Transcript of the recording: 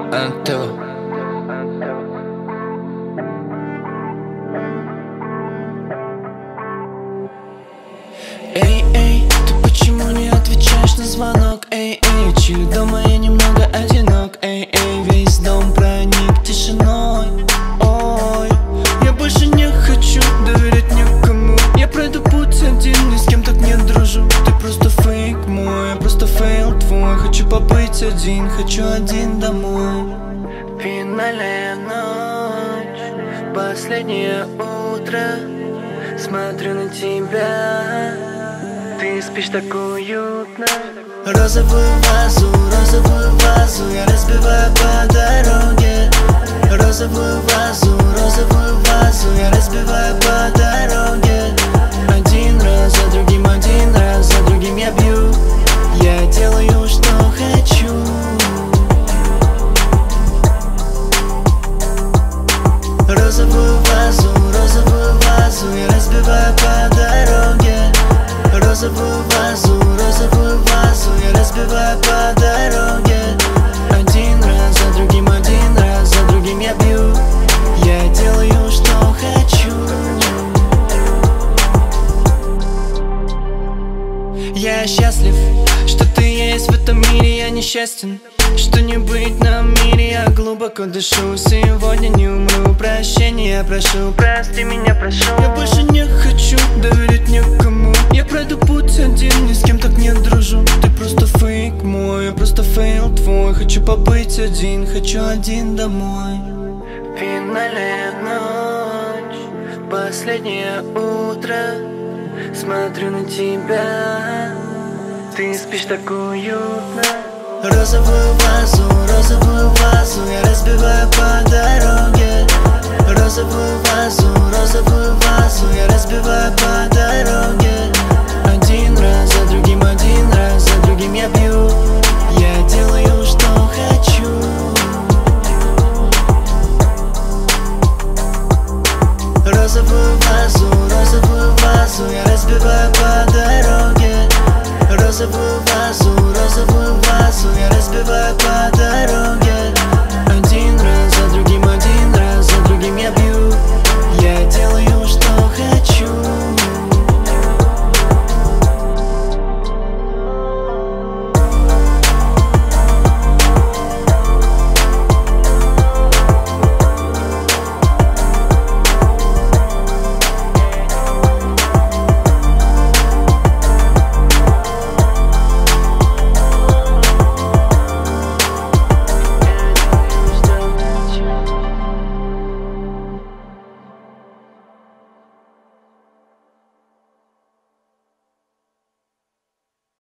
Антел. Эй, эй, ты почему не отвечаешь на звонок? Эй, эй, чили дома, я немного одинок. Эй, эй, весь дом проник тишиной. Ой, я больше не хочу доверять никому. Я пройду путь один, ни с кем так не дружу. Ты просто фейк мой, я просто фейл твой. Хочу побыть один, хочу один домой. Финальная ночь, последнее утро. Смотрю на тебя, ты спишь так уютно. Розовую вазу я разбиваю по дороге. Розовую вазу я разбиваю по дороге. Один раз за другим я бью. Я делаю, что хочу. Розовую вазу я разбиваю по дороге. Розовую вазу я разбиваю по дороге. Один раз за другим я бью. Я делаю, что хочу. Я счастлив, что ты есть в этом мире. Я несчастен, что не быть на мире. Я глубоко дышу, сегодня не умру. Прощения прошу, прости меня, прошу. Я больше не хочу доверять никому. Я пройду путь один, ни с кем так не дружу. Ты просто фейк мой, я просто фейл твой. Хочу побыть один, хочу один домой. Финальная ночь, последнее утро. Смотрю на тебя, ты спишь так уютно. Розовую вазу я разбиваю по дороге. Розовую вазу я разбиваю по дороге. Один раз за другим я бью.